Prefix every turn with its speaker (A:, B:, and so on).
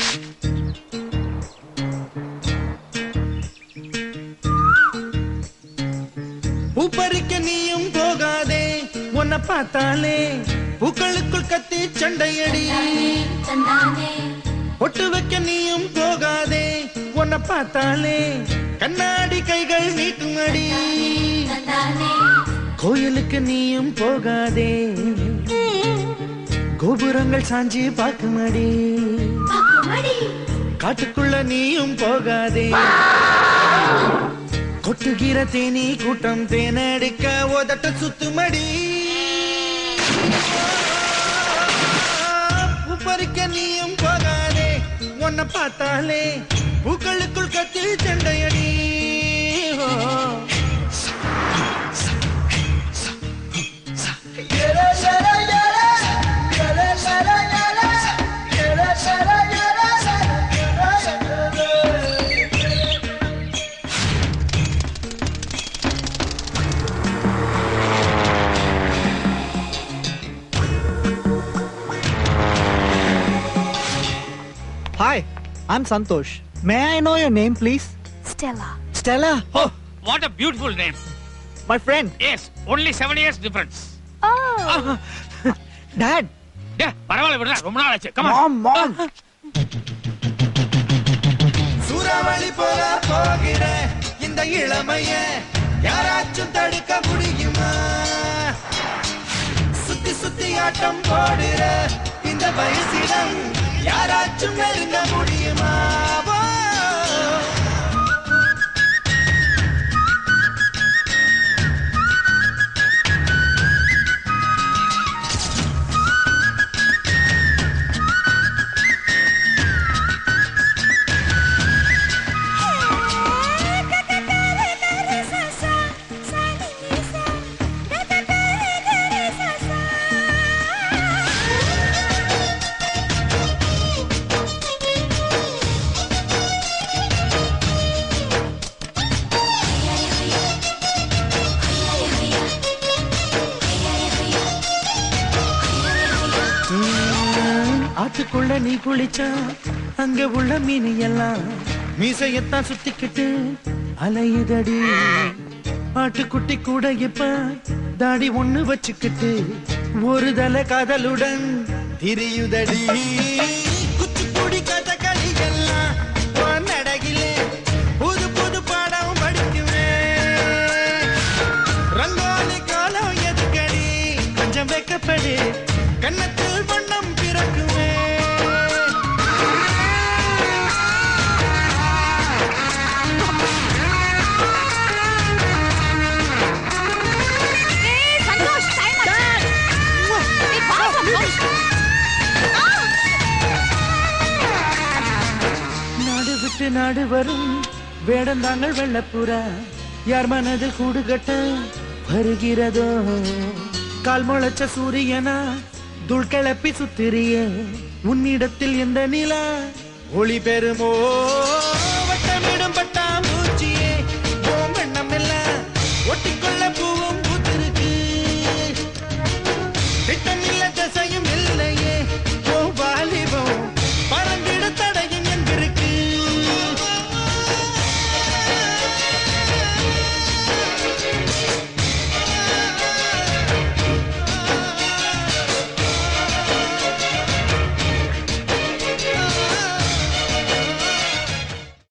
A: பூப்பறிக்க நீயும் போகாதே, உன்னை பார்த்தாலே பூக்களுக்குள் கத்தி சண்டையடி. பொட்டு வைக்க நீயும் போகாதே, உன்னை பார்த்தாலே கண்ணாடி கைகள் நீட்டும் அடி. கோயிலுக்கு நீயும் போகாதே, கோபுரங்கள் சாஞ்சி பார்க்குமடி. காட்டுக்குள்ள நீயும் போகாதே, கொட்டுகிற தேனி கூட்டம் தேனடிக்க உதட்ட சுத்துமடி. பூப்பறிக்க நீயும் போகாதே, உன்னை பார்த்தாலே பூக்களுக்குள் கத்தி சண்டையடி.
B: Hi, I'm Santosh. May I know your name, please?
C: Stella.
B: Stella?
D: Oh, what a beautiful name.
B: My friend.
D: Yes, only 7 years difference.
C: Oh.
B: Dad.
D: Yeah, பரவாயில்லை விடுடா, ரொம்ப நாள் ஆச்சு. Come
B: on. Mom.
A: சூறாவளி போல போகிற இந்த இளமைய யாராச்சும் தடுக்க முடியுமா? சுத்தி சுத்தி ஆட்டம் போடுற இந்த வயசிடம் யாராச்சும் நெருங்க முடியுமா? ஆத்துக்குள்ள நீ குளிச்சா அங்க உள்ள மீன் எல்லாம் மீசையத்தான் சுத்திக்கிட்டு அலையுதடி. ஆட்டுக்குட்டி கூட இப்ப தாடி ஒண்ணு வச்சுக்கிட்டு ஒரு தலை காதலுடன் திரியுதடி. குச்சிப்புடி கதகளி எல்லாம் நடகிலே புது புது பாடம் படிக்குவேன். ரங்கோலி காலம் எதுக்கடி கொஞ்சம் வைக்கப்படு, கண்ணத்தில் வண்ணம் பிறக்குமே. நாடு விட்டு நாடு வரும் வேடந்தாங்கள் வெள்ளப்புறா யார் மனதில் கூடு கட்ட வருகிறதோ? கால் முளைச்ச சூரியனா துள் கிளப்பி சுத்திரியே, உன்னிடத்தில் எந்த நிலா ஒளி பெறுமோ?